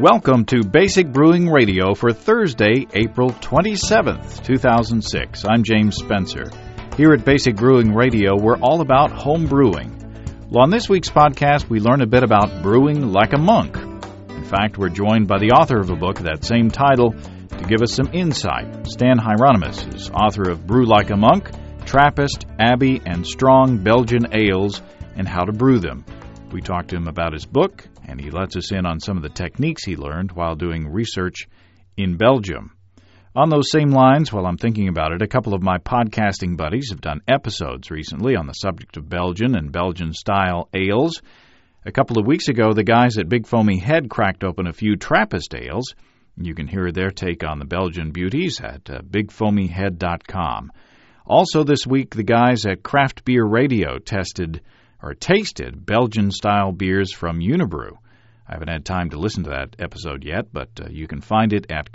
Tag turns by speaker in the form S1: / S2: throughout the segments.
S1: Welcome to Basic Brewing Radio for Thursday, April 27th, 2006. I'm James Spencer. Here at Basic Brewing Radio, we're all about home brewing. Well, on this week's podcast, we learn a bit about brewing like a monk. In fact, we're joined by the author of a book of that same title to give us some insight. Stan Hieronymus is author of Brew Like a Monk, Trappist, Abbey, and Strong Belgian Ales, and How to Brew Them. We talked to him about his book, and he lets us in on some of the techniques he learned while doing research in Belgium. On those same lines, while I'm thinking about it, a couple of my podcasting buddies have done episodes recently on the subject of Belgian and Belgian-style ales. A couple of weeks ago, the guys at Big Foamy Head cracked open a few Trappist ales. You can hear their take on the Belgian beauties at bigfoamyhead.com. Also this week, the guys at Craft Beer Radio tasted Belgian-style beers from Unibrew. I haven't had time to listen to that episode yet, but you can find it at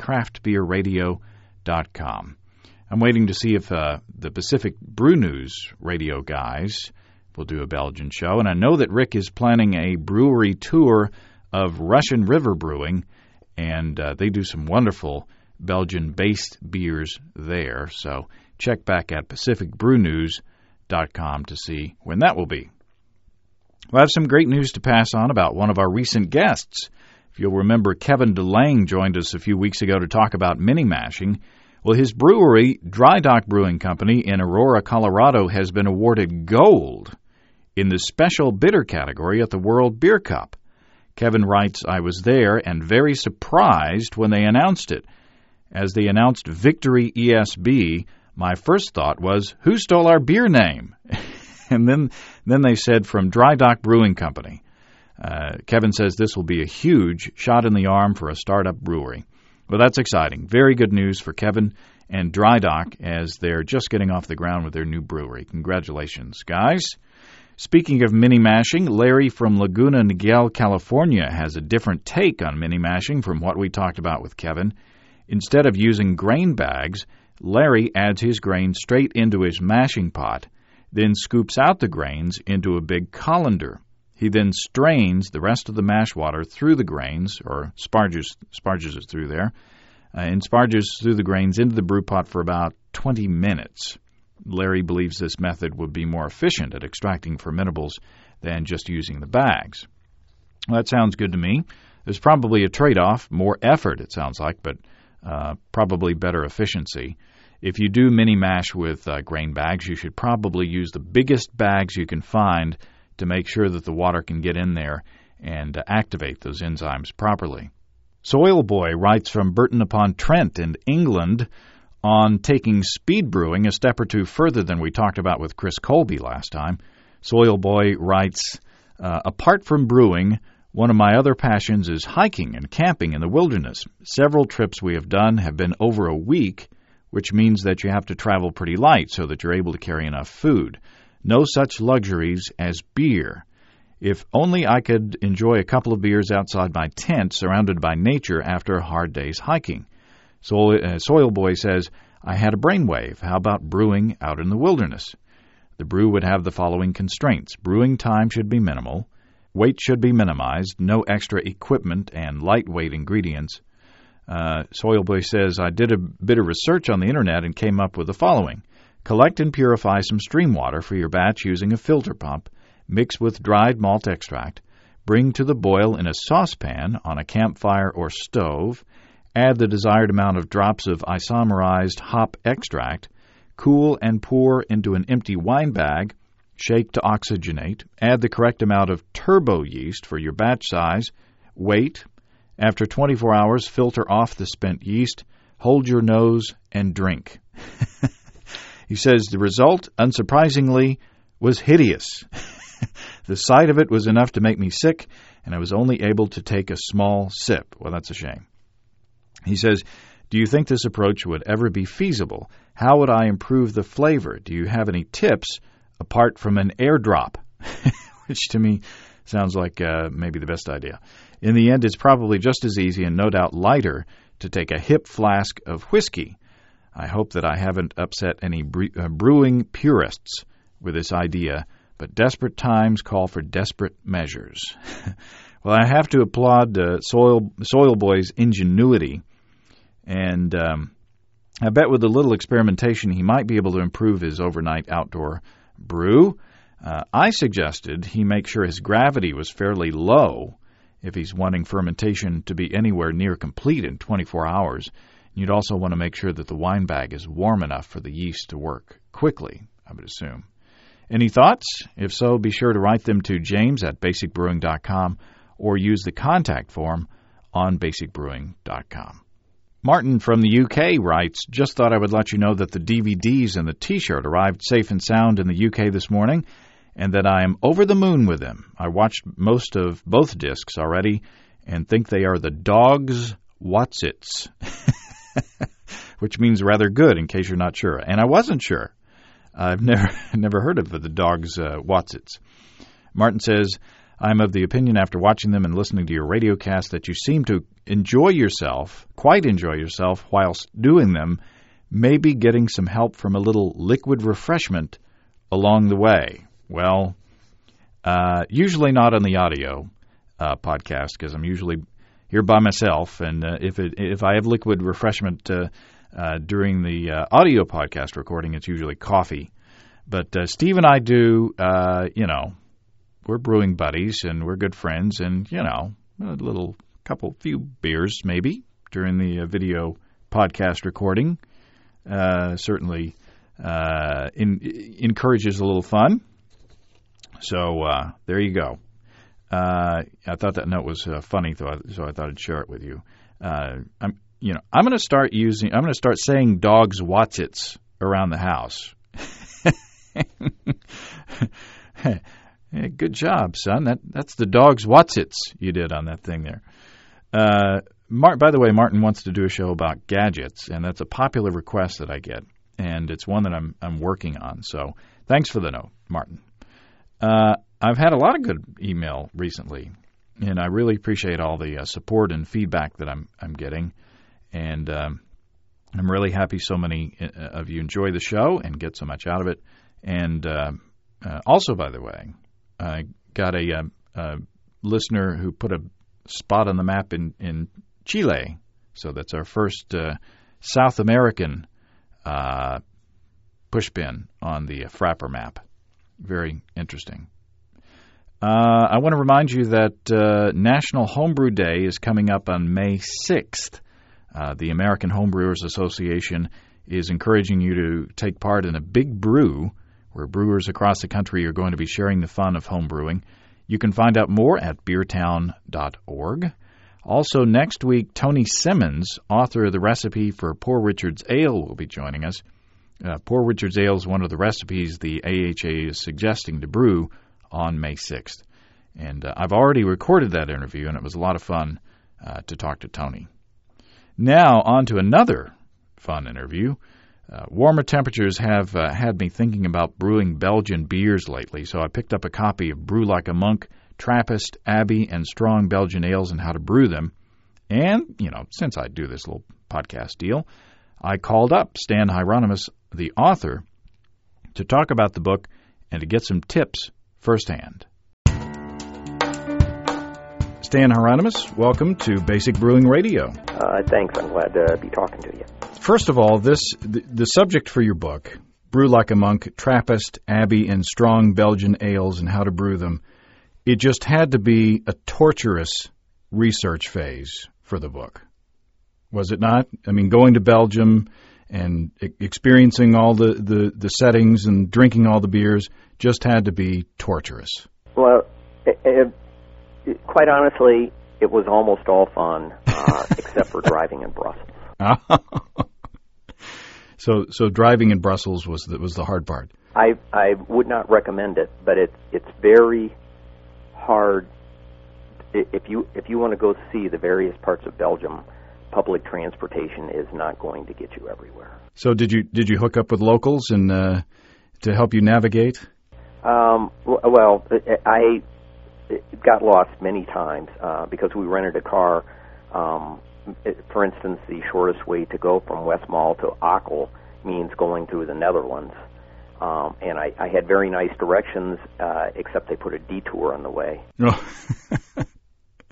S1: craftbeerradio.com. I'm waiting to see if the Pacific Brew News radio guys will do a Belgian show, and I know that Rick is planning a brewery tour of Russian River Brewing, and they do some wonderful Belgian-based beers there, so check back at pacificbrewnews.com to see when that will be. Well, I have some great news to pass on about one of our recent guests. If you'll remember, Kevin DeLange joined us a few weeks ago to talk about mini-mashing. Well, his brewery, Dry Dock Brewing Company in Aurora, Colorado, has been awarded gold in the special bitter category at the World Beer Cup. Kevin writes, I was there and very surprised when they announced it. As they announced Victory ESB, my first thought was, who stole our beer name? And then they said from Dry Dock Brewing Company. Kevin says this will be a huge shot in the arm for a startup brewery. Well, that's exciting. Very good news for Kevin and Dry Dock as they're just getting off the ground with their new brewery. Congratulations, guys. Speaking of mini-mashing, Larry from Laguna Niguel, California, has a different take on mini-mashing from what we talked about with Kevin. Instead of using grain bags, Larry adds his grain straight into his mashing pot, then scoops out the grains into a big colander. He then strains the rest of the mash water through the grains, or sparges it through there, and sparges through the grains into the brew pot for about 20 minutes. Larry believes this method would be more efficient at extracting fermentables than just using the bags. Well, that sounds good to me. There's probably a trade-off, more effort, it sounds like, but probably better efficiency. If you do mini-mash with grain bags, you should probably use the biggest bags you can find to make sure that the water can get in there and activate those enzymes properly. Soil Boy writes from Burton-upon-Trent in England on taking speed brewing a step or two further than we talked about with Chris Colby last time. Soil Boy writes, apart from brewing, one of my other passions is hiking and camping in the wilderness. Several trips we have done have been over a week, which means that you have to travel pretty light so that you're able to carry enough food. No such luxuries as beer. If only I could enjoy a couple of beers outside my tent surrounded by nature after a hard day's hiking. Soil Boy says, I had a brainwave. How about brewing out in the wilderness? The brew would have the following constraints. Brewing time should be minimal. Weight should be minimized. No extra equipment and lightweight ingredients. Soil Boy says, I did a bit of research on the internet and came up with the following. Collect and purify some stream water for your batch using a filter pump. Mix with dried malt extract. Bring to the boil in a saucepan on a campfire or stove. Add the desired amount of drops of isomerized hop extract. Cool and pour into an empty wine bag. Shake to oxygenate. Add the correct amount of turbo yeast for your batch size. Wait. After 24 hours, filter off the spent yeast, hold your nose, and drink. He says the result, unsurprisingly, was hideous. The sight of it was enough to make me sick, and I was only able to take a small sip. Well, that's a shame. He says, do you think this approach would ever be feasible? How would I improve the flavor? Do you have any tips apart from an airdrop? Which to me sounds like maybe the best idea. In the end, it's probably just as easy and no doubt lighter to take a hip flask of whiskey. I hope that I haven't upset any brewing purists with this idea, but desperate times call for desperate measures. Well, I have to applaud Soil Boy's ingenuity, and I bet with a little experimentation he might be able to improve his overnight outdoor brew. I suggested he make sure his gravity was fairly low if he's wanting fermentation to be anywhere near complete in 24 hours. You'd also want to make sure that the wine bag is warm enough for the yeast to work quickly, I would assume. Any thoughts? If so, be sure to write them to james@basicbrewing.com or use the contact form on basicbrewing.com. Martin from the UK writes, just thought I would let you know that the DVDs and the T-shirt arrived safe and sound in the UK this morning, and that I am over the moon with them. I watched most of both discs already and think they are the Dogs Watsits, which means rather good in case you're not sure. And I wasn't sure. I've never heard of the Dogs Watsits. Martin says, I'm of the opinion after watching them and listening to your radio cast that you seem to quite enjoy yourself whilst doing them, maybe getting some help from a little liquid refreshment along the way. Well, usually not on the audio podcast because I'm usually here by myself, and if I have liquid refreshment during the audio podcast recording, it's usually coffee. But Steve and I do, we're brewing buddies and we're good friends, and a few beers maybe during the video podcast recording certainly encourages a little fun. So there you go. I thought that note was funny, so I thought I'd share it with you. I'm going to start saying Dogs Watsits around the house. Hey, good job, son. That's the Dogs Watsits you did on that thing there. By the way, Martin wants to do a show about gadgets, and that's a popular request that I get, and it's one that I'm working on. So thanks for the note, Martin. I've had a lot of good email recently, and I really appreciate all the support and feedback that I'm getting, and I'm really happy so many of you enjoy the show and get so much out of it. And also, by the way, I got a listener who put a spot on the map in Chile, so that's our first South American pushpin on the Frapper map. Very interesting. I want to remind you that National Homebrew Day is coming up on May 6th. The American Homebrewers Association is encouraging you to take part in a big brew where brewers across the country are going to be sharing the fun of homebrewing. You can find out more at beertown.org. Also, next week, Tony Simmons, author of the recipe for Poor Richard's Ale, will be joining us. Poor Richard's Ale is one of the recipes the AHA is suggesting to brew on May 6th. And I've already recorded that interview, and it was a lot of fun to talk to Tony. Now, on to another fun interview. Warmer temperatures have had me thinking about brewing Belgian beers lately, so I picked up a copy of Brew Like a Monk, Trappist, Abbey, and Strong Belgian Ales and How to Brew Them. And, since I do this little podcast deal, I called up Stan Hieronymus, the author, to talk about the book and to get some tips firsthand. Stan Hieronymus, welcome to Basic Brewing Radio.
S2: Thanks. I'm glad to be talking to you.
S1: First of all, the subject for your book, Brew Like a Monk, Trappist, Abbey, and Strong Belgian Ales and How to Brew Them, it just had to be a torturous research phase for the book. Was it not? I mean, going to Belgium and experiencing all the settings and drinking all the beers just had to be torturous. Well,
S2: quite honestly, it was almost all fun, except for driving in Brussels.
S1: So driving in Brussels was the hard part.
S2: I would not recommend it, but it's very hard. If you want to go see the various parts of Belgium, public transportation is not going to get you everywhere.
S1: So did you hook up with locals and to help you navigate?
S2: Well, I got lost many times because we rented a car. For instance, the shortest way to go from Westmalle to Aachen means going through the Netherlands. And I had very nice directions, except they put a detour on the way.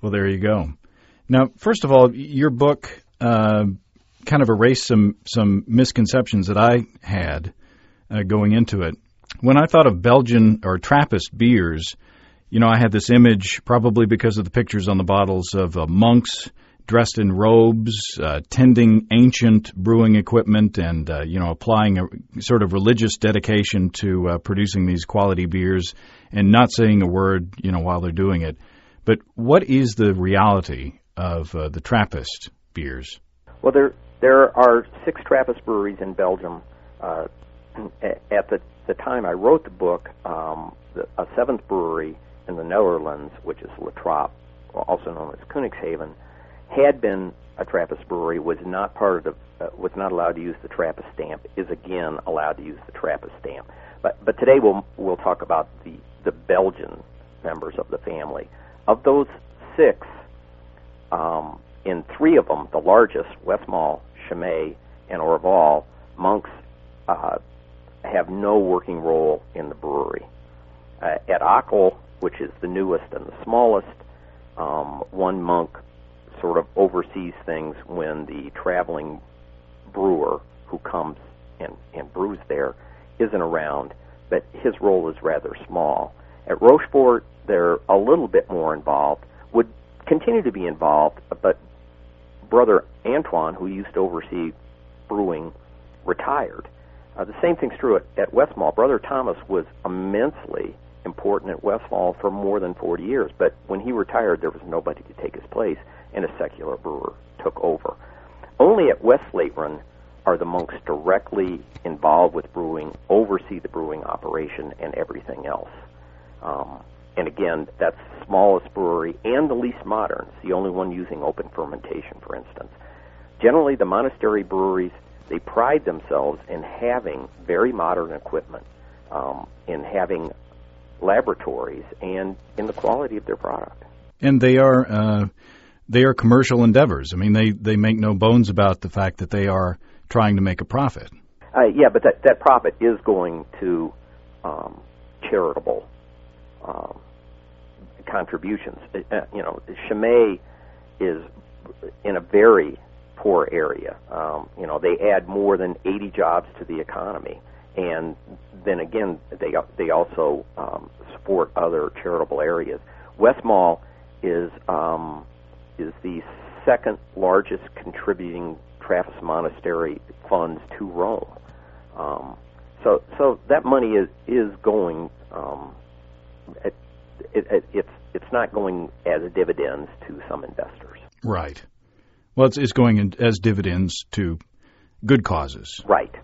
S1: Well, there you go. Now, first of all, your book kind of erased some misconceptions that I had going into it. When I thought of Belgian or Trappist beers, I had this image, probably because of the pictures on the bottles, of monks dressed in robes, tending ancient brewing equipment and, applying a sort of religious dedication to producing these quality beers and not saying a word, while they're doing it. But what is the reality of the Trappist beers?
S2: Well, there are 6 Trappist breweries in Belgium. At the time I wrote the book, a 7th brewery in the Netherlands, which is La Trappe, also known as Koningshaven, had been a Trappist brewery, was not allowed to use the Trappist stamp, is again allowed to use the Trappist stamp. But today we'll talk about the Belgian members of the family. Of those 6, in 3 of them, the largest, Westmalle, Chimay, and Orval, monks have no working role in the brewery. At Akel, which is the newest and the smallest, one monk sort of oversees things when the traveling brewer who comes and brews there isn't around, but his role is rather small. At Rochefort, they're a little bit more involved, would continue to be involved, but Brother Antoine, who used to oversee brewing, retired. The same thing's true at Westmalle. Brother Thomas was immensely important at Westmalle for more than 40 years, but when he retired, there was nobody to take his place, and a secular brewer took over. Only at Westvleteren are the monks directly involved with brewing, oversee the brewing operation, and everything else. And again, that's the smallest brewery and the least modern. It's the only one using open fermentation, for instance. Generally, the monastery breweries, they pride themselves in having very modern equipment, in having laboratories, and in the quality of their product.
S1: And they are commercial endeavors. I mean, they make no bones about the fact that they are trying to make a profit.
S2: Yeah, but that profit is going to charitable contributions. Chimay is in a very poor area. They add more than 80 jobs to the economy, and then again, they also support other charitable areas. Westmalle is the second largest contributing Trappist monastery funds to Rome. So that money is going. It's not going as dividends to some investors.
S1: Right. Well, it's going as dividends to good causes.
S2: Right.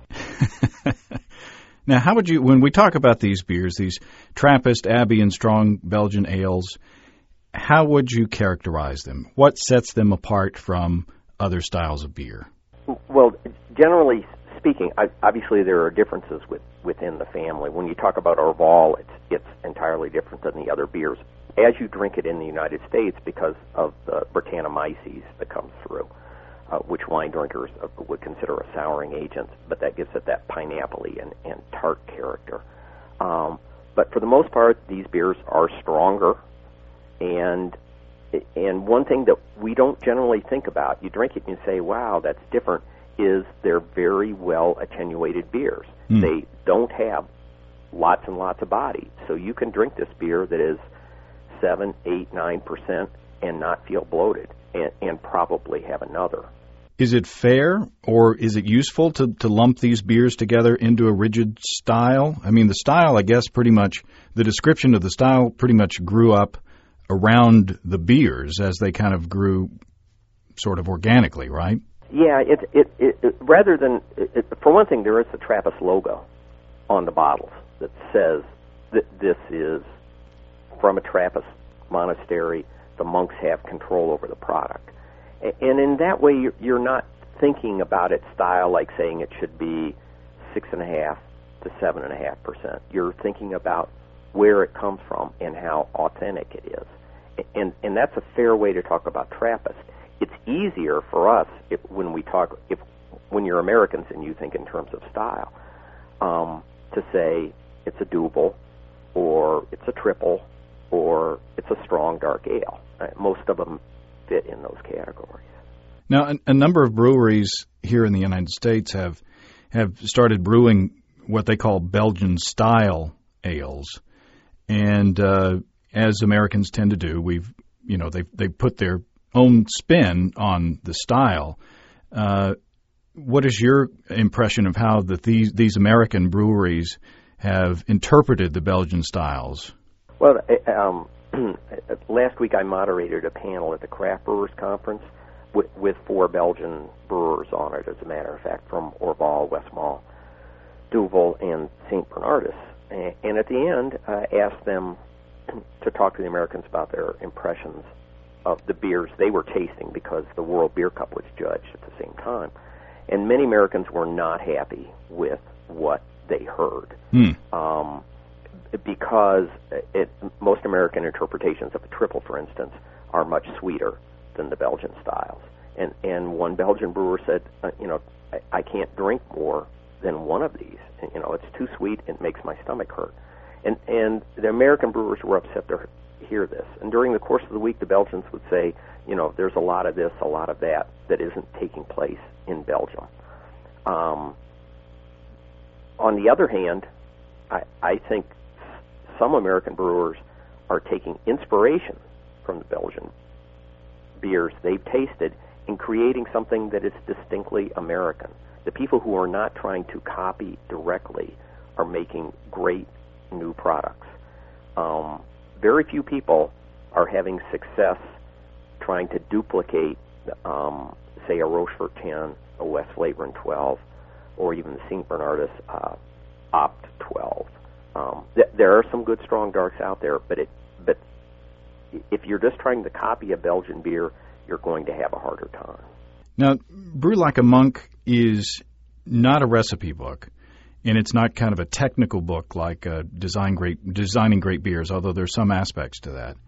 S1: Now, how would you, when we talk about these beers, these Trappist, Abbey, and Strong Belgian ales, how would you characterize them? What sets them apart from other styles of beer?
S2: Well, generally speaking, obviously there are differences within the family. When you talk about Orval, it's entirely different than the other beers as you drink it in the United States because of the Brettanomyces that comes through, which wine drinkers would consider a souring agent, but that gives it that pineapple-y and tart character. But for the most part, these beers are stronger, and one thing that we don't generally think about, you drink it and you say, wow, that's different, is they're very well attenuated beers. They don't have lots and lots of body. So you can drink this beer that is 7, 8, 9% and not feel bloated and probably have another.
S1: Is it fair or is it useful to lump these beers together into a rigid style? I mean, the style, I guess, pretty much, the description of the style pretty much grew up around the beers as they kind of grew sort of organically, right?
S2: Yeah, it rather than, for one thing, there is the Trappist logo on the bottles that says that this is from a Trappist monastery. The monks have control over the product. And in that way, you're not thinking about its style like saying it should be 6.5 to 7.5%. You're thinking about where it comes from and how authentic it is. And that's a fair way to talk about Trappist. It's easier for us when you're Americans and you think in terms of style, to say it's a double or it's a triple or it's a strong dark ale. Most of them fit in those categories.
S1: Now, a number of breweries here in the United States have started brewing what they call Belgian-style ales, and as Americans tend to do, they put their own spin on the style. What is your impression of how these American breweries have interpreted the Belgian styles?
S2: Well, last week I moderated a panel at the Craft Brewers Conference with 4 Belgian brewers on it, as a matter of fact, from Orval, Westmalle, Duvel, and St. Bernardus. And at the end, I asked them to talk to the Americans about their impressions of the beers they were tasting, because the World Beer Cup was judged at the same time. And many Americans were not happy with what they heard. Because most American interpretations of a triple, for instance, are much sweeter than the Belgian styles. And one Belgian brewer said, I can't drink more than one of these. It's too sweet, it makes my stomach hurt. And the American brewers were upset to hear this. And during the course of the week, the Belgians would say, there's a lot of this, a lot of that isn't taking place in Belgium. On the other hand, I think some American brewers are taking inspiration from the Belgian beers they've tasted and creating something that is distinctly American. The people who are not trying to copy directly are making great new products. Very few people are having success trying to duplicate, say, a Rochefort 10, a Westvleteren 12, or even the St. Bernardus Opt 12. There are some good strong darks out there, but if you're just trying to copy a Belgian beer, you're going to have a harder time.
S1: Now, Brew Like a Monk is not a recipe book, and it's not kind of a technical book like Designing Great Beers, although there's some aspects to that.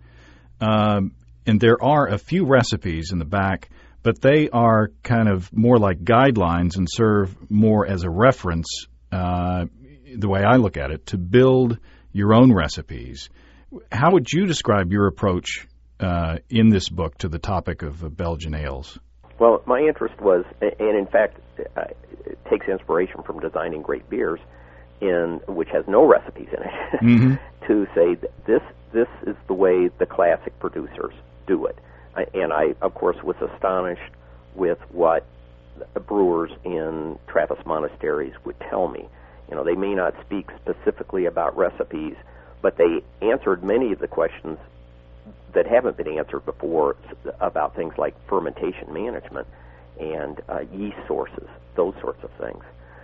S1: And there are a few recipes in the back, but they are kind of more like guidelines and serve more as a reference, the way I look at it, to build your own recipes. How would you describe your approach in this book to the topic of Belgian ales?
S2: Well, my interest was, and in fact, it takes inspiration from Designing Great Beers, which has no recipes in it, to say that this is the way the classic producers do it. And I, of course, was astonished with what the brewers in Trappist monasteries would tell me. They may not speak specifically about recipes, but they answered many of the questions that haven't been answered before about things like fermentation management and yeast sources, those sorts of things.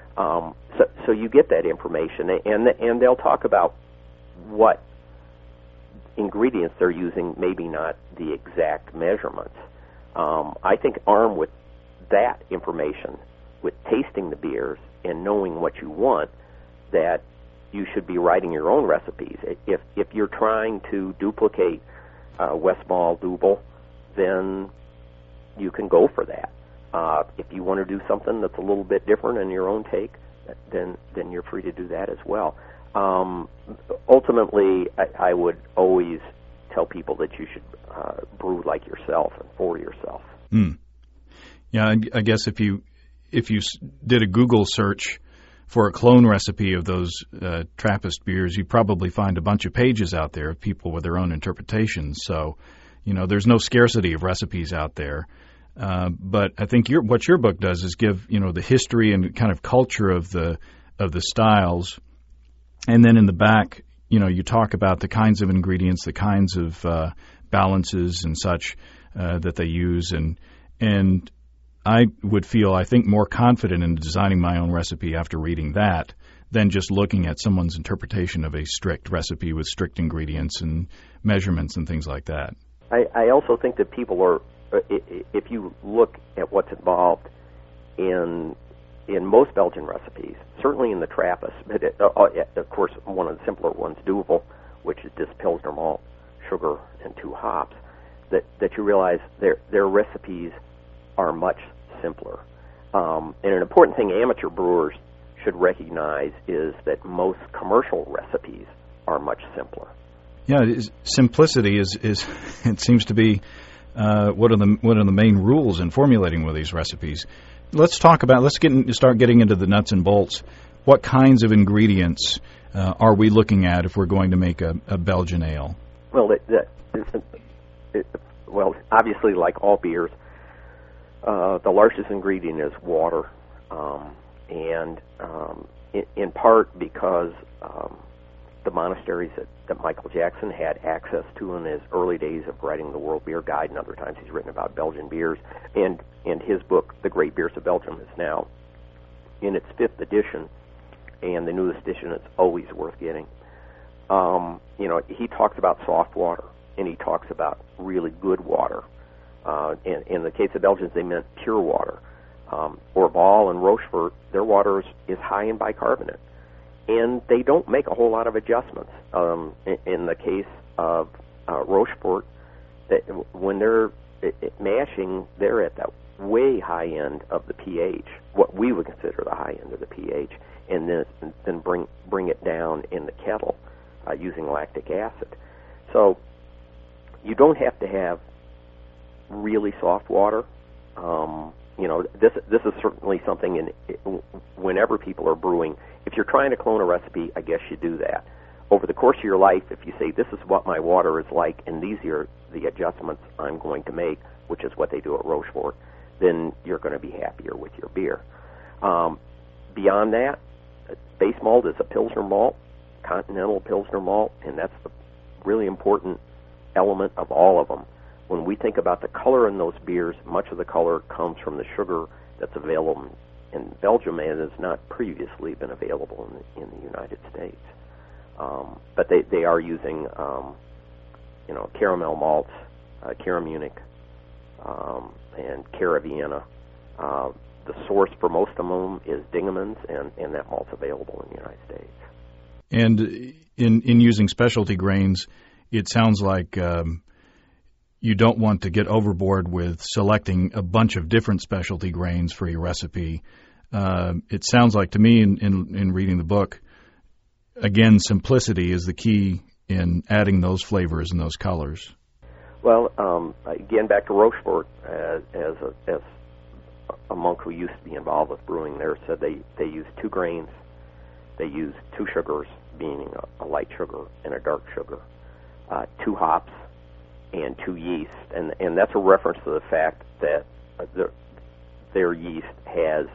S2: So you get that information, and they'll talk about what ingredients they're using, maybe not the exact measurements. I think armed with that information, with tasting the beers and knowing what you want, that you should be writing your own recipes. If you're trying to duplicate Westmalle Duvel, then you can go for that. If you want to do something that's a little bit different in your own take, then you're free to do that as well. Ultimately, I would always tell people that you should brew like yourself and for yourself.
S1: Yeah, I guess if you did a Google search for a clone recipe of those Trappist beers, you'd probably find a bunch of pages out there of people with their own interpretations. So, there's no scarcity of recipes out there. But I think what your book does is give the history and kind of culture of the styles, and then in the back, you talk about the kinds of ingredients, the kinds of balances and such that they use, and I would feel, I think, more confident in designing my own recipe after reading that than just looking at someone's interpretation of a strict recipe with strict ingredients and measurements and things like that.
S2: I also think that people are, if you look at what's involved in most Belgian recipes, certainly in the Trappist, but of course one of the simpler ones, Duvel, which is just Pilsner malt, sugar, and 2 hops, that you realize their recipes are much simpler. And an important thing amateur brewers should recognize is that most commercial recipes are much simpler.
S1: Yeah, simplicity is it seems to be one of the main rules in formulating one of these recipes. Let's start getting into the nuts and bolts. What kinds of ingredients are we looking at if we're going to make a Belgian ale?
S2: Well, obviously, like all beers, the largest ingredient is water, in part because the monasteries that Michael Jackson had access to in his early days of writing the World Beer Guide, and other times he's written about Belgian beers, and his book, The Great Beers of Belgium, is now in its 5th edition, and the newest edition is always worth getting. He talks about soft water, and he talks about really good water. In the case of Belgians, they meant pure water. Orval and Rochefort, their water is high in bicarbonate, and they don't make a whole lot of adjustments. In the case of Rochefort, when they're mashing, they're at that way high end of the pH, what we would consider the high end of the pH, and then bring it down in the kettle using lactic acid. So you don't have to have really soft water. This is certainly something whenever people are brewing. If you're trying to clone a recipe, I guess you do that. Over the course of your life, if you say, this is what my water is like, and these are the adjustments I'm going to make, which is what they do at Rochefort, then you're going to be happier with your beer. Beyond that, base malt is a Pilsner malt, continental Pilsner malt, and that's the really important element of all of them. When we think about the color in those beers, much of the color comes from the sugar that's available in Belgium and has not previously been available in the United States. But they are using, caramel malts, Cara Munich, and Cara Vienna. The source for most of them is Dingemans, and that malt's available in the United States.
S1: And in using specialty grains, it sounds like you don't want to get overboard with selecting a bunch of different specialty grains for your recipe. It sounds like to me in reading the book, again, simplicity is the key in adding those flavors and those colors.
S2: Well, again, back to Rochefort, as a monk who used to be involved with brewing there said they use 2 grains, they use 2 sugars, meaning a light sugar and a dark sugar, 2 hops, and 2 yeast, and that's a reference to the fact that their yeast has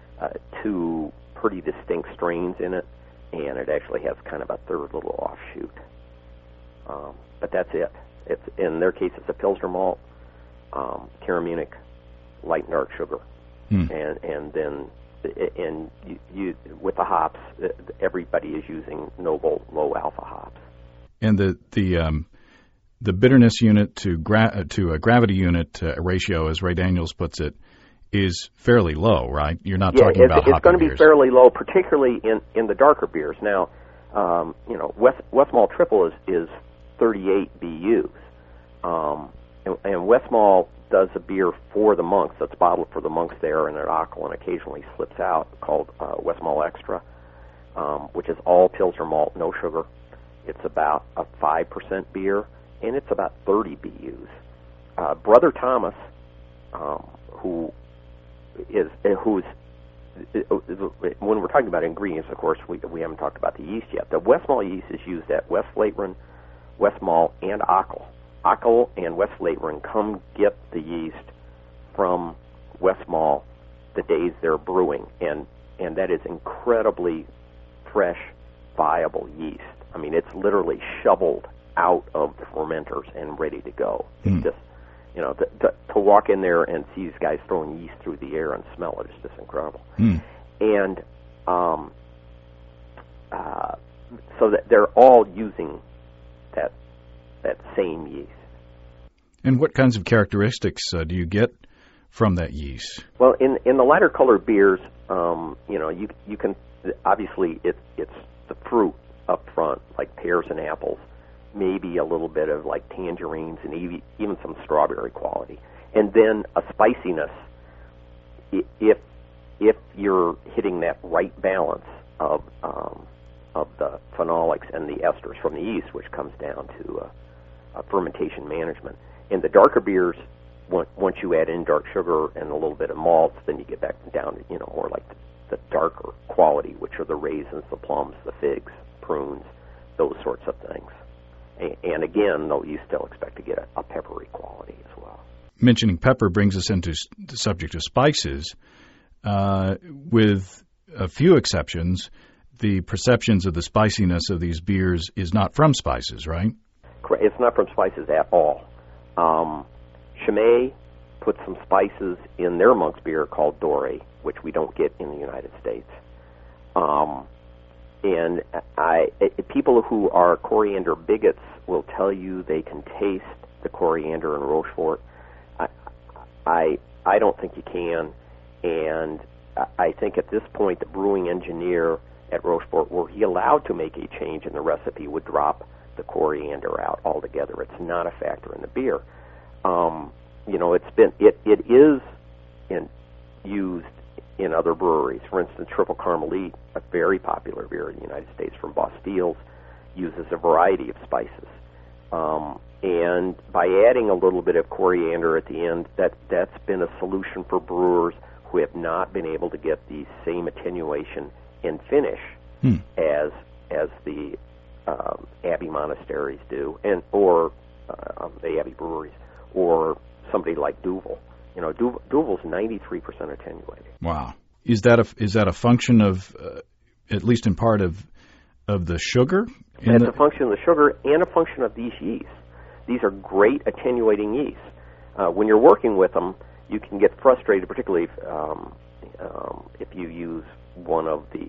S2: 2 pretty distinct strains in it, and it actually has kind of a third little offshoot. But that's it. It's in their case, it's a Pilsner malt, Cara Munich, light and dark sugar, and then you with the hops, everybody is using noble low alpha hops.
S1: And the bitterness unit to a gravity unit ratio, as Ray Daniels puts it, is fairly low, right? You're not talking about hoppy beers.
S2: It's going to be fairly low, particularly in the darker beers. Now, Westmalle Triple is 38 BUs, and Westmalle does a beer for the monks that's bottled for the monks there, and at Ockel and occasionally slips out, called Westmalle Extra, which is all Pilsner malt, no sugar. It's about a 5% beer, and it's about 30 BUs. Brother Thomas, who's when we're talking about ingredients, of course, we haven't talked about the yeast yet. The Westmalle yeast is used at Westvleteren, Westmalle, and Ockel. Ockel and Westvleteren come get the yeast from Westmalle the days they're brewing, and that is incredibly fresh, viable yeast. I mean, it's literally shoveled out of the fermenters and ready to go. It's just, to walk in there and see these guys throwing yeast through the air and smell it is just incredible. And so that they're all using that same yeast.
S1: And what kinds of characteristics do you get from that yeast?
S2: Well, in the lighter colored beers, you can obviously it's the fruit up front, like pears and apples, maybe a little bit of like tangerines and even some strawberry quality, and then a spiciness. If you're hitting that right balance of of the phenolics and the esters from the yeast, which comes down to fermentation management. In the darker beers, once you add in dark sugar and a little bit of malts, then you get back down to more like the darker quality, which are the raisins, the plums, the figs, prunes, those sorts of things. And again, though, you still expect to get a peppery quality as well.
S1: Mentioning pepper brings us into the subject of spices. With a few exceptions, the perceptions of the spiciness of these beers is not from spices, right?
S2: Correct. It's not from spices at all. Chimay put some spices in their monk's beer called Doré, which we don't get in the United States. And people who are coriander bigots will tell you they can taste the coriander in Rochefort. I don't think you can, and I think at this point the brewing engineer at Rochefort, were he allowed to make a change in the recipe, would drop the coriander out altogether. It's not a factor in the beer. It is used in other breweries. For instance, Triple Carmelite, a very popular beer in the United States from Bastille's, uses a variety of spices. And by adding a little bit of coriander at the end, that's been a solution for brewers who have not been able to get the same attenuation and finish as the Abbey monasteries do, or the Abbey breweries, or somebody like Duvel. Duvel's 93% attenuated.
S1: Wow. Is that a function of, at least in part of the sugar?
S2: It's a function of the sugar and a function of these yeasts. These are great attenuating yeasts. When you're working with them, you can get frustrated, particularly if you use one of the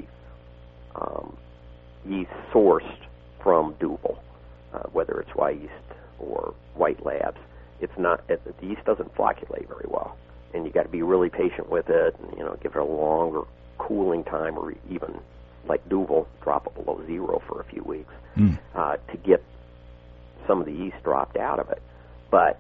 S2: yeast sourced from Duvel, whether it's Y yeast or White Labs. The yeast doesn't flocculate very well, and you got to be really patient with it, and give it a longer cooling time, or even like Duvel, drop it below zero for a few weeks to get some of the yeast dropped out of it. But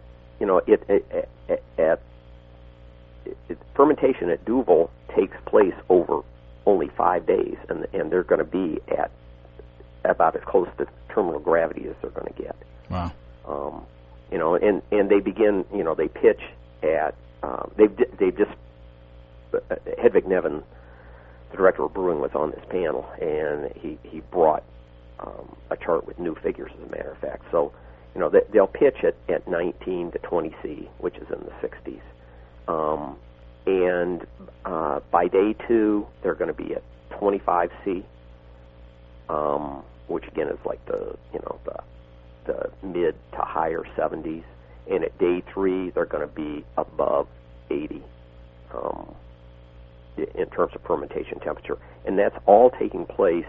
S2: fermentation at Duvel takes place over only 5 days, and they're going to be at about as close to terminal gravity as they're going to get.
S1: Wow.
S2: And they begin, they pitch at, they've just, Hedvig Nevin, the director of brewing, was on this panel, and he brought a chart with new figures, as a matter of fact. So, they'll pitch at 19 to 20 C, which is in the 60s. And by day 2, they're going to be at 25 C, which again is like the mid to higher 70s. And at day 3, they're going to be above 80 in terms of fermentation temperature. And that's all taking place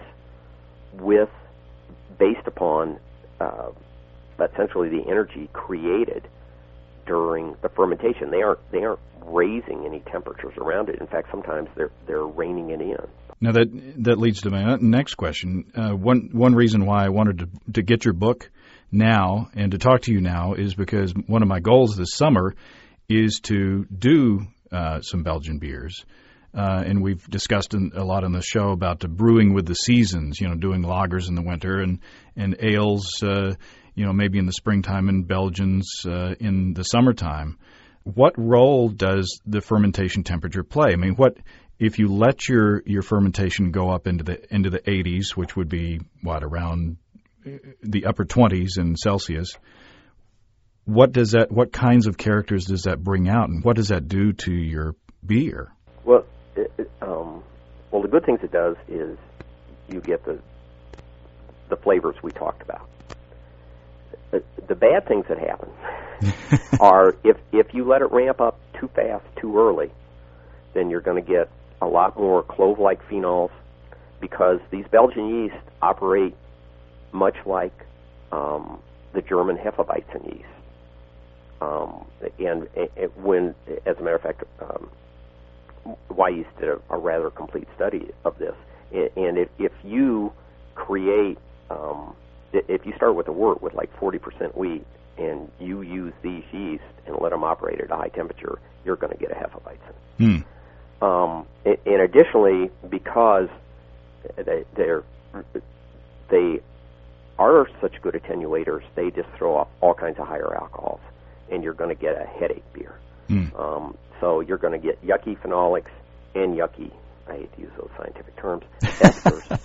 S2: based upon essentially the energy created during the fermentation. They aren't raising any temperatures around it. In fact, sometimes they're reining it in.
S1: Now that leads to my next question. One reason why I wanted to get your book now and to talk to you now is because one of my goals this summer is to do some Belgian beers. And we've discussed a lot on the show about the brewing with the seasons, doing lagers in the winter and ales, maybe in the springtime and Belgians in the summertime. What role does the fermentation temperature play? I mean, what if you let your fermentation go up into the 80s, which would be around the upper 20s in Celsius? What kinds of characters does that bring out, and what does that do to your beer?
S2: Well, the good things it does is you get the flavors we talked about. The bad things that happen are if you let it ramp up too fast, too early, then you're going to get a lot more clove-like phenols, because these Belgian yeasts operate much like the German Hefeweizen yeast. And when, as a matter of fact, Yeast did a rather complete study of this. And if you create, if you start with a wort with like 40% wheat, and you use these yeast and let them operate at a high temperature, you're going to get a Hefeweizen. And additionally, because they are such good attenuators, they just throw off all kinds of higher alcohols, and you're going to get a headache beer. So you're going to get yucky phenolics and yucky, I hate to use those scientific terms, esters.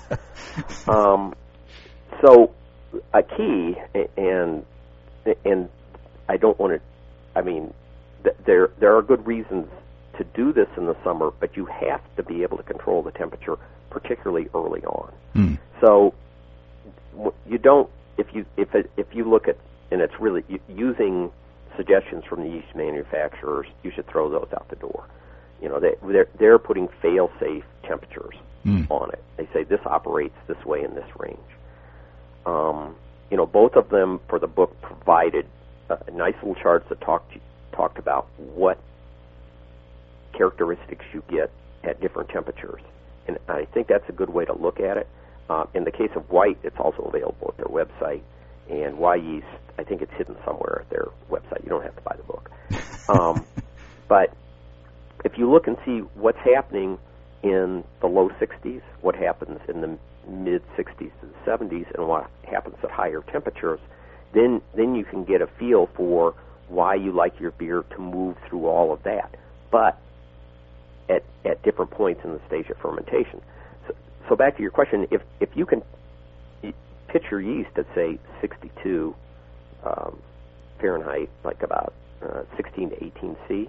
S2: So a key, and I don't want to, I mean, there are good reasons to do this in the summer, but you have to be able to control the temperature, particularly early on. So you don't, if you look at, and it's really using suggestions from the yeast manufacturers, you should throw those out the door. You know, they're putting fail-safe temperatures on it. They say this operates this way in this range. You know, both of them for the book provided nice little charts that talked about what characteristics you get at different temperatures, and I think that's a good way to look at it. In the case of white, it's also available at their website, and Y yeast, I think it's hidden somewhere at their website. You don't have to buy the book. But if you look and see what's happening in the low 60s, what happens in the mid-60s to the 70s, and what happens at higher temperatures, then you can get a feel for why you like your beer to move through all of that, but at different points in the stage of fermentation. So back to your question, if you can pitch your yeast at, say, 62 Fahrenheit, like about 16 to 18 C,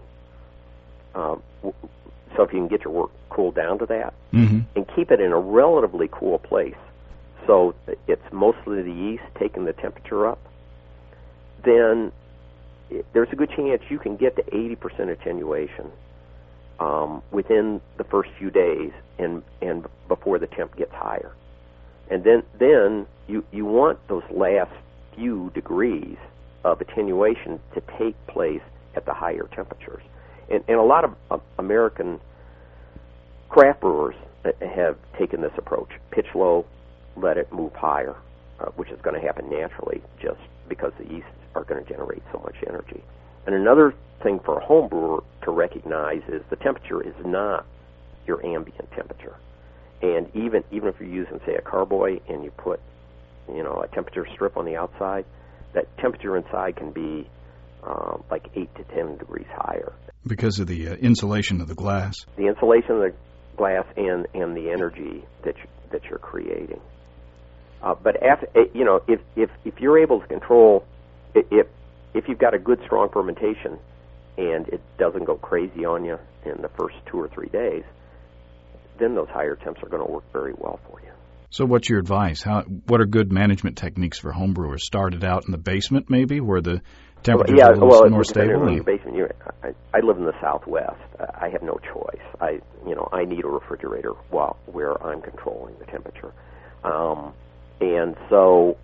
S2: so if you can get your work cooled down to that, and keep it in a relatively cool place, so it's mostly the yeast taking the temperature up, then there's a good chance you can get to 80% attenuation within the first few days and before the temp gets higher. And then you want those last few degrees of attenuation to take place at the higher temperatures. And a lot of American craft brewers have taken this approach. Pitch low, let it move higher, which is going to happen naturally just because the yeasts are going to generate so much energy. And another thing for a home brewer to recognize is the temperature is not your ambient temperature. And even if you're using, say, a carboy and you put, a temperature strip on the outside, that temperature inside can be like 8 to 10 degrees higher.
S1: Because of the insulation of the glass.
S2: The insulation of the glass and the energy that you're creating. But after, if you're able to control, if you've got a good strong fermentation and it doesn't go crazy on you in the first 2 or 3 days, then those higher temps are going to work very well for you.
S1: So what's your advice? What are good management techniques for homebrewers? Start it out in the basement, maybe, where the temperatures are a little more stable?
S2: Your basement. I live in the Southwest. I have no choice. I need a refrigerator where I'm controlling the temperature. And so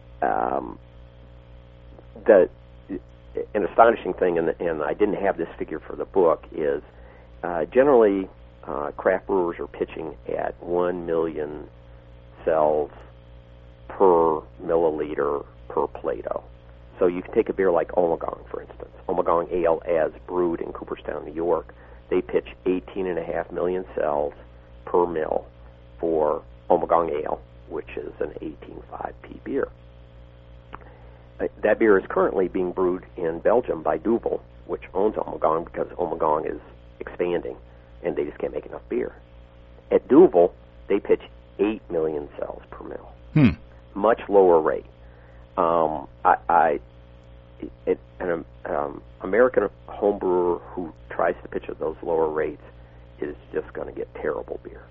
S2: an astonishing thing, and I didn't have this figure for the book, is generally craft brewers are pitching at 1 million cells per milliliter per Plato. So you can take a beer like Ommegang, for instance. Ommegang Ale, as brewed in Cooperstown, New York, they pitch 18.5 million cells per mill for Ommegang Ale, which is an 18.5p beer. That beer is currently being brewed in Belgium by Duvel, which owns Ommegang, because Ommegang is expanding, and they just can't make enough beer. At Duvel, they pitch 8 million cells per mill. Much lower rate. An American homebrewer who tries to pitch at those lower rates is just going to get terrible beer.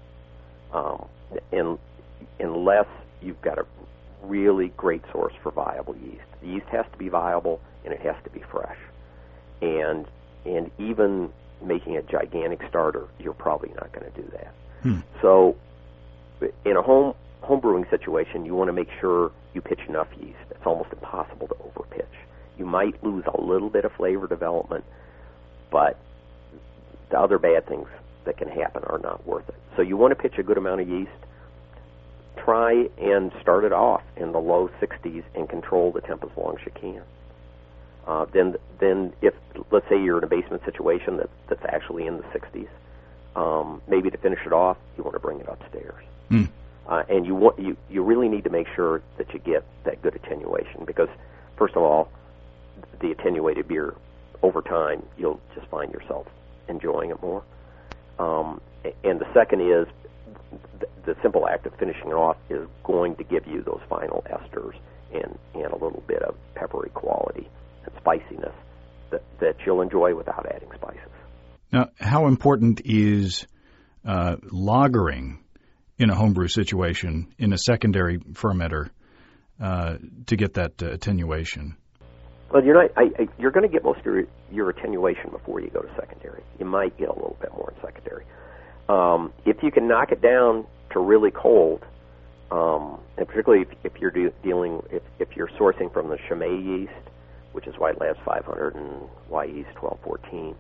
S2: Unless you've got a really great source for viable yeast. The yeast has to be viable, and it has to be fresh. And even making a gigantic starter, you're probably not going to do that. So in a home brewing situation, you want to make sure you pitch enough yeast. It's almost impossible to overpitch. You might lose a little bit of flavor development, but the other bad things that can happen are not worth it. So you want to pitch a good amount of yeast. Try and start it off in the low 60s and control the temp as long as you can. Then if, let's say you're in a basement situation that's actually in the 60s, maybe to finish it off, you want to bring it upstairs. And you really need to make sure that you get that good attenuation, because first of all, the attenuated beer, over time, you'll just find yourself enjoying it more. And the second is the simple act of finishing it off is going to give you those final esters and a little bit of peppery quality and spiciness that you'll enjoy without adding spices.
S1: Now, how important is lagering in a homebrew situation in a secondary fermenter to get that attenuation?
S2: Well, you're going to get most of your attenuation before you go to secondary. You might get a little bit more in secondary. If you can knock it down to really cold, and particularly if you're if you're sourcing from the Chimay yeast, which is White Labs 500 and Y yeast 1214,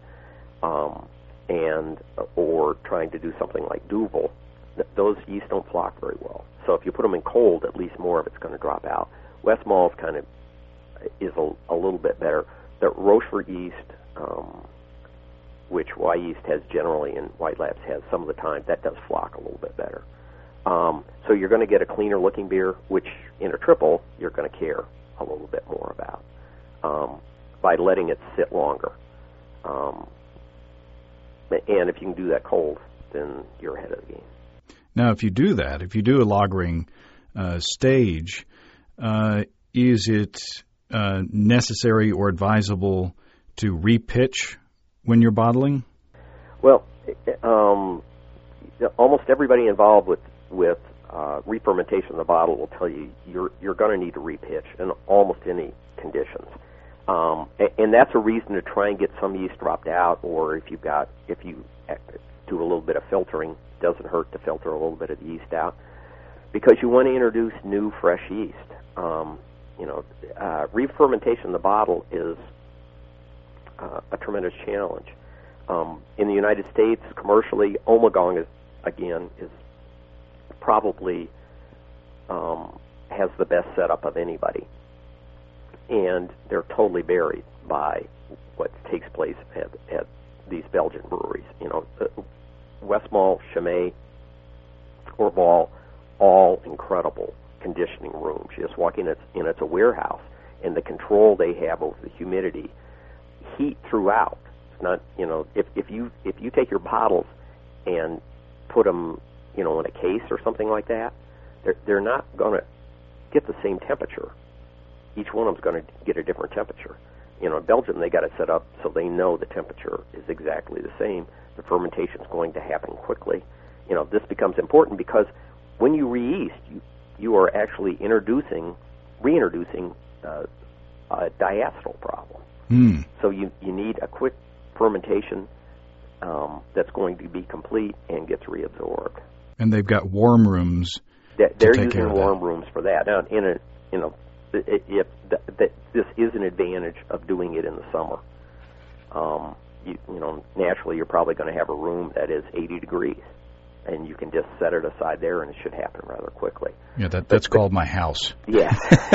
S2: or trying to do something like Duvel, those yeasts don't flock very well. So if you put them in cold, at least more of it's going to drop out. West Malls kind of is a little bit better. The Rochefort yeast, which Y yeast has generally and White Labs has some of the time, that does flock a little bit better. So you're going to get a cleaner looking beer, which in a triple you're going to care a little bit more about by letting it sit longer. And if you can do that cold, then you're ahead of the game.
S1: Now, if you do that, if you do a lagering stage, is it necessary or advisable to repitch when you're bottling?
S2: Well, almost everybody involved with re-fermentation in the bottle will tell you you're going to need to repitch in almost any conditions. And that's a reason to try and get some yeast dropped out, or if you do a little bit of filtering, it doesn't hurt to filter a little bit of the yeast out, because you want to introduce new, fresh yeast. Re-fermentation in the bottle is a tremendous challenge. In the United States, commercially, Ommegang is probably has the best setup of anybody. And they're totally buried by what takes place at these Belgian breweries. Westmalle, Chimay, Orval, all incredible conditioning rooms. You just walk in, it's a warehouse, and the control they have over the humidity, heat throughout. It's not, if you take your bottles and put them, in a case or something like that, they're not going to get the same temperature. Each one of them's going to get a different temperature. In Belgium, they got it set up so they know the temperature is exactly the same. The fermentation is going to happen quickly. This becomes important because when you re-yeast, you are actually reintroducing a diacetyl problem. So you need a quick fermentation that's going to be complete and gets reabsorbed. And
S1: they've got warm rooms.
S2: They're using warm rooms for that. Now, this is an advantage of doing it in the summer. Naturally, you're probably going to have a room that is 80 degrees, and you can just set it aside there, and it should happen rather quickly.
S1: Yeah, that's called my house.
S2: Yeah.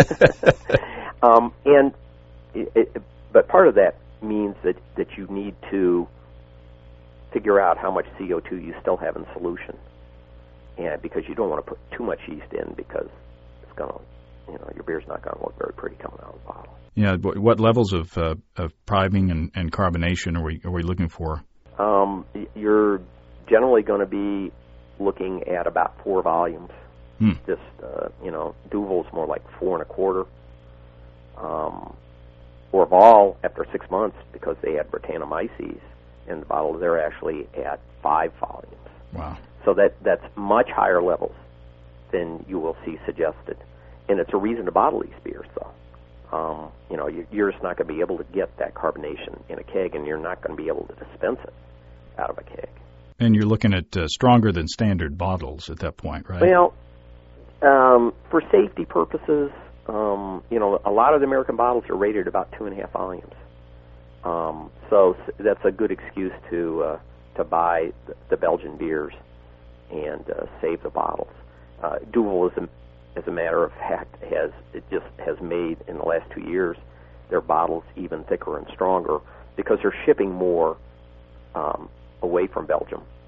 S2: But part of that means that you need to figure out how much CO2 you still have in solution, and because you don't want to put too much yeast in, because it's going to, your beer's not going to look very pretty coming out of the bottle.
S1: Yeah, what levels of priming and carbonation are we looking for?
S2: You're generally going to be looking at about 4 volumes. Just Duvel's more like 4 1/4. Orval, after 6 months, because they had Brettanomyces in the bottle, they're actually at 5 volumes.
S1: Wow!
S2: So that's much higher levels than you will see suggested. And it's a reason to bottle these beers, though. You're just not going to be able to get that carbonation in a keg, and you're not going to be able to dispense it out of a keg.
S1: And you're looking at stronger than standard bottles at that point, right?
S2: Well, for safety purposes, a lot of the American bottles are rated about 2.5 volumes. So that's a good excuse to buy the Belgian beers and save the bottles. Duvel as a matter of fact, has made in the last 2 years their bottles even thicker and stronger, because they're shipping more away from Belgium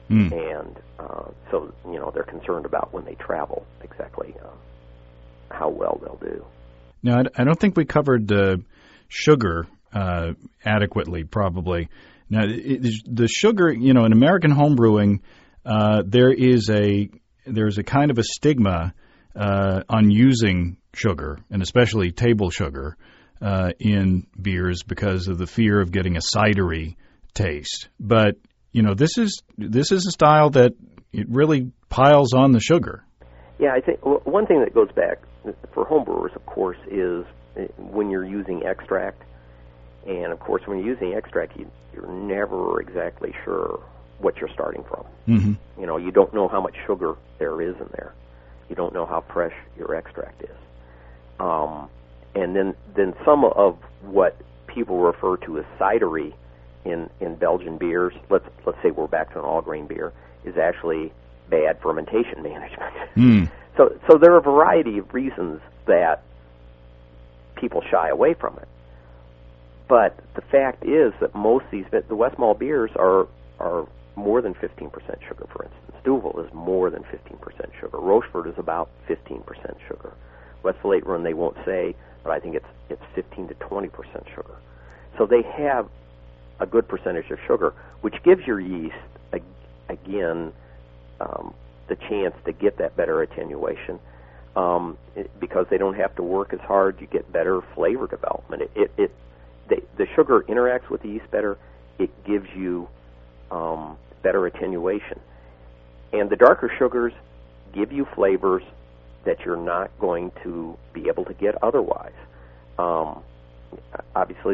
S2: And so, they're concerned about when they travel exactly how well they'll do.
S1: Now, I don't think we covered sugar adequately, probably. Now, the sugar, in American homebrewing, there's a kind of a stigma on using sugar, and especially table sugar, in beers because of the fear of getting a cidery taste. But this is a style that it really piles on the sugar.
S2: Yeah, I think one thing that goes back for homebrewers, of course, is when you're using extract. And, of course, when you're using extract, you're never exactly sure what you're starting from.
S1: Mm-hmm.
S2: You don't know how much sugar there is in there. You don't know how fresh your extract is. And then some of what people refer to as cidery in Belgian beers, let's say we're back to an all-grain beer, is actually bad fermentation management. So there are a variety of reasons that people shy away from it. But the fact is that most of the West Malt beers are more than 15% sugar, for instance. Duvel is more than 15% sugar. Rochefort is about 15% sugar. Westphal Run they won't say, but I think it's 15 to 20% sugar. So they have a good percentage of sugar, which gives your yeast, again, the chance to get that better attenuation. Because they don't have to work as hard, you get better flavor development. The sugar interacts with the yeast better. It gives you better attenuation. And the darker sugars give you flavors that you're not going to be able to get otherwise. Obviously,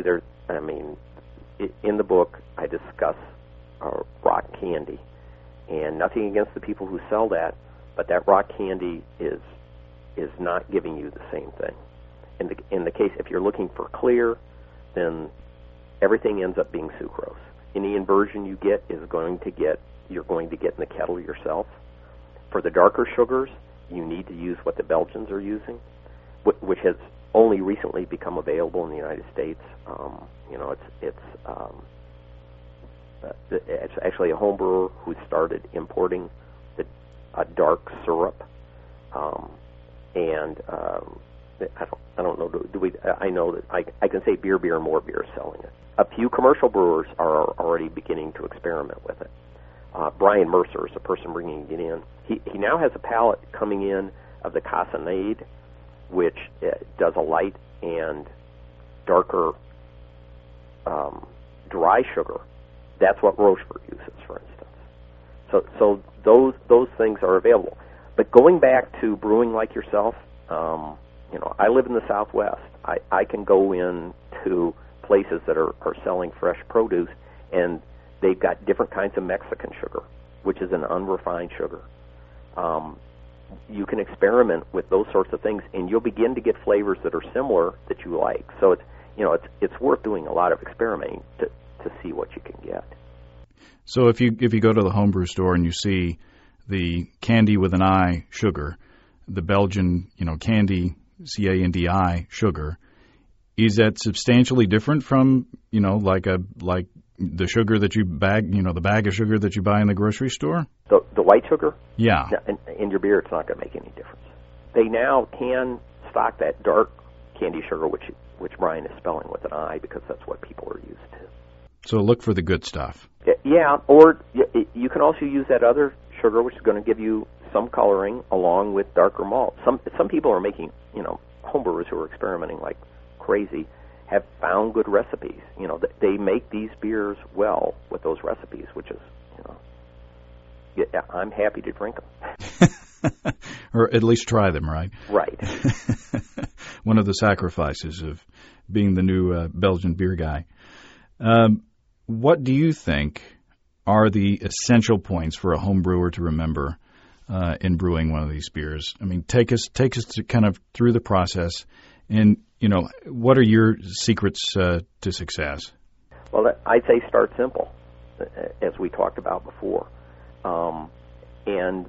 S2: in the book, I discuss rock candy. And nothing against the people who sell that, but that rock candy is not giving you the same thing. In the case, if you're looking for clear, then everything ends up being sucrose. Any inversion you get you're going to get in the kettle yourself. For the darker sugars, you need to use what the Belgians are using, which has only recently become available in the United States. It's actually a home brewer who started importing a dark syrup, and I don't know. I know that I can say Beer and More Beer is selling it. A few commercial brewers are already beginning to experiment with it. Brian Mercer is the person bringing it in. He now has a pallet coming in of the Casanade, which does a light and darker dry sugar. That's what Rochefort uses, for instance. So those things are available. But going back to brewing like yourself, I live in the Southwest. I can go in to places that are selling fresh produce, and they've got different kinds of Mexican sugar, which is an unrefined sugar. You can experiment with those sorts of things, and you'll begin to get flavors that are similar that you like. So it's worth doing a lot of experimenting to see what you can get.
S1: So if you go to the homebrew store and you see the candy with an I sugar, the Belgian candy CANDI sugar, is that substantially different from like the sugar that you bag, the bag of sugar that you buy in the grocery store?
S2: The white sugar?
S1: Yeah.
S2: In your beer, it's not going to make any difference. They now can stock that dark candy sugar, which Brian is spelling with an I, because that's what people are used to.
S1: So look for the good stuff.
S2: Yeah, or you can also use that other sugar, which is going to give you some coloring along with darker malt. Some people are making, homebrewers who are experimenting like crazy have found good recipes. They make these beers well with those recipes, which is, I'm happy to drink them.
S1: Or at least try them, right?
S2: Right.
S1: One of the sacrifices of being the new Belgian beer guy. What do you think are the essential points for a home brewer to remember in brewing one of these beers? I mean, take us to kind of through the process, and what are your secrets to success?
S2: Well, I'd say start simple, as we talked about before, and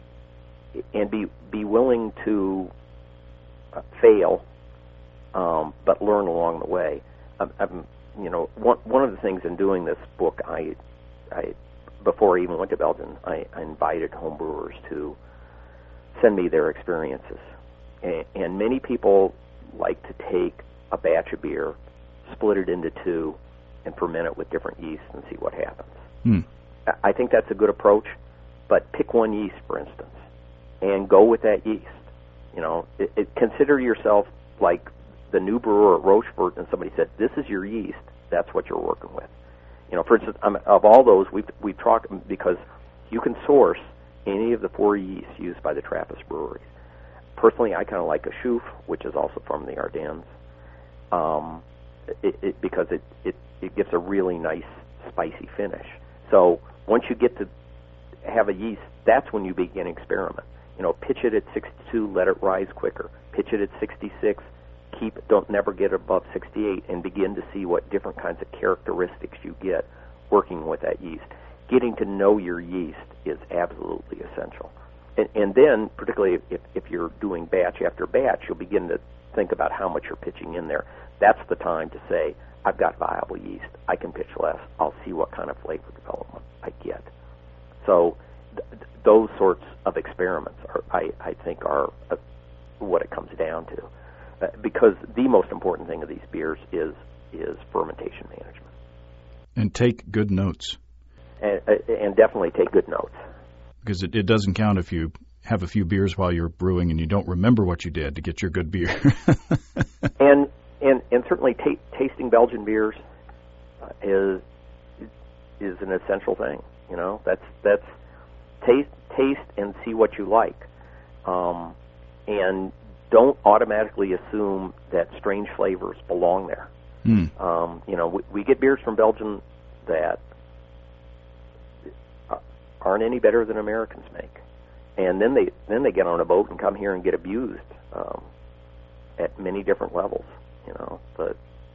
S2: be willing to fail, but learn along the way. One of the things in doing this book, I before I even went to Belgium, I invited homebrewers to send me their experiences. And many people like to take a batch of beer, split it into two, and ferment it with different yeasts and see what happens. I think that's a good approach, but pick one yeast, for instance, and go with that yeast. You know, consider yourself like the new brewer at Rochefort, and somebody said, "This is your yeast. That's what you're working with." You know, for instance, of all those, we've talked because you can source any of the 4 yeasts used by the Trappist breweries. Personally, I kind of like a Chouffe, which is also from the Ardennes, because it gives a really nice spicy finish. So once you get to have a yeast, that's when you begin experiment. You know, pitch it at 62, let it rise quicker. Pitch it at 66, don't never get above 68, and begin to see what different kinds of characteristics you get working with that yeast. Getting to know your yeast is absolutely essential. And then, particularly if you're doing batch after batch, you'll begin to think about how much you're pitching in there. That's the time to say, I've got viable yeast. I can pitch less. I'll see what kind of flavor development I get. So those sorts of experiments, I think, are what it comes down to. Because the most important thing of these beers is fermentation management.
S1: And take good notes.
S2: And definitely take good notes.
S1: Because it doesn't count if you have a few beers while you're brewing and you don't remember what you did to get your good beer.
S2: and certainly tasting Belgian beers is an essential thing. You know, that's taste and see what you like, and don't automatically assume that strange flavors belong there. You know, we get beers from Belgium that aren't any better than Americans make, and then they get on a boat and come here and get abused at many different levels. You know, but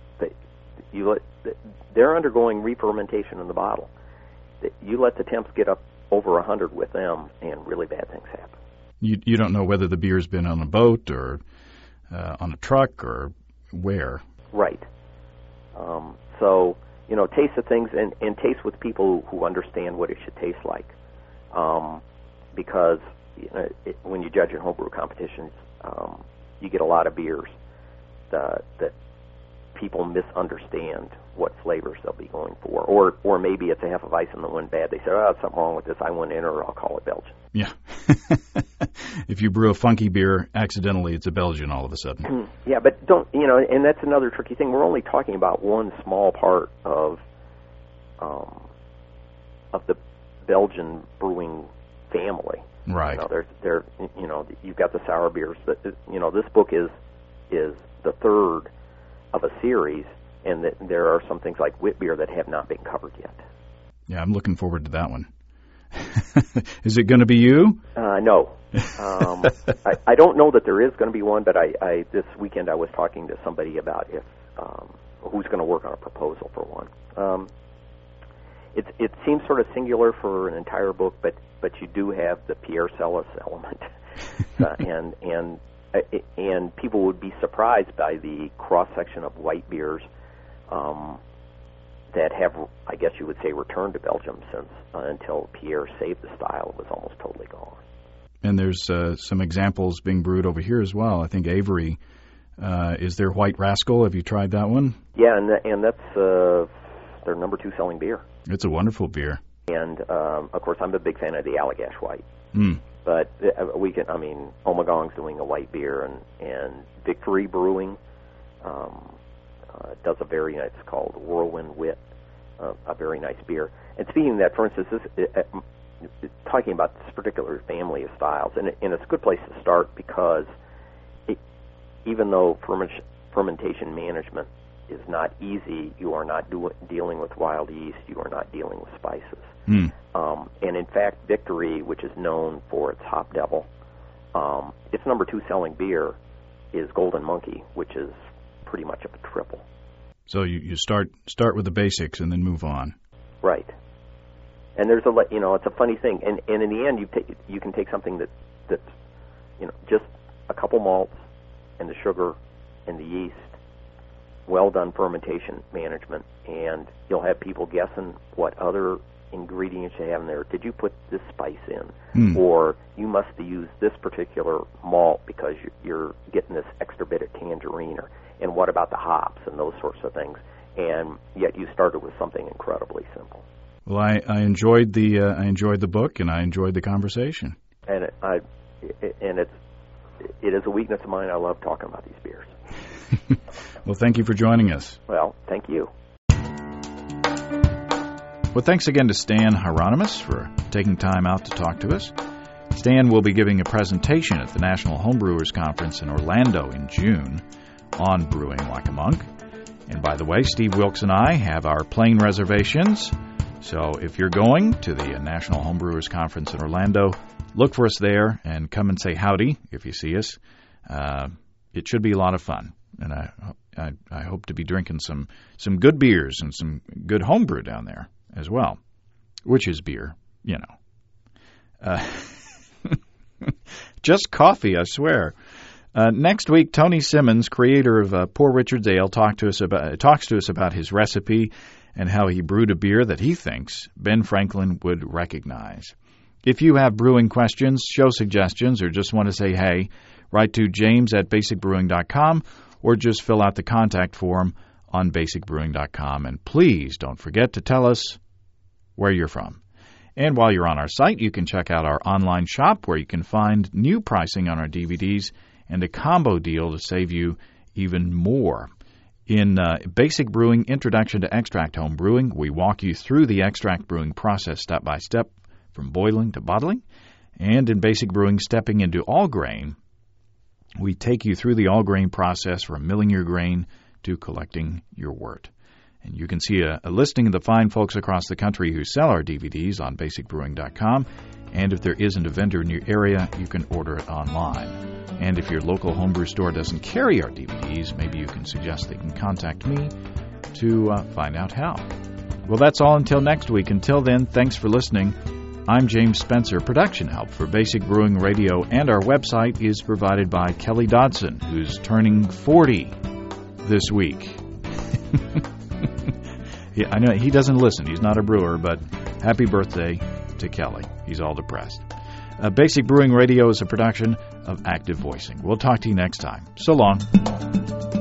S2: they're undergoing re-fermentation in the bottle. You let the temps get up over 100 with them, and really bad things happen.
S1: You don't know whether the beer's been on a boat or on a truck or where.
S2: Right. So, you know, taste the things and taste with people who understand what it should taste like. Because you know, when you judge in homebrew competitions, you get a lot of beers that people misunderstand what flavors they'll be going for. Or maybe it's a half of ice and the one bad. They say, oh, there's something wrong with this. I went in, or I'll call it Belgian.
S1: Yeah. If you brew a funky beer accidentally, it's a Belgian all of a sudden.
S2: Yeah, but don't, you know, and that's another tricky thing. We're only talking about one small part of the Belgian brewing family.
S1: Right.
S2: You know, you've got the sour beers. You know, this book is the third of a series, and there are some things like wit beer that have not been covered yet.
S1: Yeah, I'm looking forward to that one. Is it going to be you?
S2: No. I don't know that there is going to be one, but I this weekend I was talking to somebody about who's going to work on a proposal for one. It seems sort of singular for an entire book, but you do have the Pierre Celis element, and people would be surprised by the cross section of white beers that have, I guess you would say, returned to Belgium since until Pierre saved the style. It was almost totally gone. And
S1: there's some examples being brewed over here as well. I think Avery is their White Rascal. Have you tried that one?
S2: Yeah, and that's their number 2 selling beer.
S1: It's a wonderful beer.
S2: And of course, I'm a big fan of the Allagash White.
S3: But Ommegaang's doing a white beer, and Victory Brewing does a very nice, it's called Whirlwind Wit, a very nice beer. And speaking of that, for instance, talking about this particular family of styles, and it's a good place to start because even though fermentation management is not easy, you are not dealing with wild yeast, you are not dealing with spices. And in fact, Victory, which is known for its Hop Devil, its number 2 selling beer is Golden Monkey, which is pretty much of a triple.
S1: So you start with the basics and then move on.
S3: Right. And there's it's a funny thing, and in the end, you can take something that's just a couple malts and the sugar and the yeast, well done fermentation management, and you'll have people guessing what other
S2: ingredients you have in there. Did you put this spice in? Or you must use this particular malt because you're getting this extra bit of tangerine. And what about the hops and those sorts of things? And yet you started with something incredibly simple.
S1: Well, I enjoyed the book, and I enjoyed the conversation.
S2: And it is a weakness of mine. I love talking about these beers.
S1: Well, thank you for joining us.
S2: Well, thank you.
S1: Well, thanks again to Stan Hieronymus for taking time out to talk to us. Stan will be giving a presentation at the National Homebrewers Conference in Orlando in June on brewing like a monk. And by the way, Steve Wilkes and I have our plane reservations. So if you're going to the National Homebrewers Conference in Orlando, look for us there and come and say howdy if you see us. It should be a lot of fun. And I hope to be drinking some good beers and some good homebrew down there as well, which is beer, you know. Just coffee, I swear. Next week, Tony Simmons, creator of Poor Richard's Ale, talks to us about his recipe and how he brewed a beer that he thinks Ben Franklin would recognize. If you have brewing questions, show suggestions, or just want to say hey, write to james@basicbrewing.com or just fill out the contact form on basicbrewing.com. And please don't forget to tell us where you're from. And while you're on our site, you can check out our online shop where you can find new pricing on our DVDs and a combo deal to save you even more. In Basic Brewing Introduction to Extract Home Brewing, we walk you through the extract brewing process step by step, from boiling to bottling. And in Basic Brewing Stepping into All Grain, we take you through the all grain process from milling your grain to collecting your wort. And you can see a listing of the fine folks across the country who sell our DVDs on basicbrewing.com. And if there isn't a vendor in your area, you can order it online. And if your local homebrew store doesn't carry our DVDs, maybe you can suggest they can contact me to find out how. Well, that's all until next week. Until then, thanks for listening. I'm James Spencer. Production help for Basic Brewing Radio and our website is provided by Kelly Dodson, who's turning 40 this week. Yeah, I know he doesn't listen. He's not a brewer, but happy birthday to Kelly. He's all depressed. Basic Brewing Radio is a production of Active Voicing. We'll talk to you next time. So long.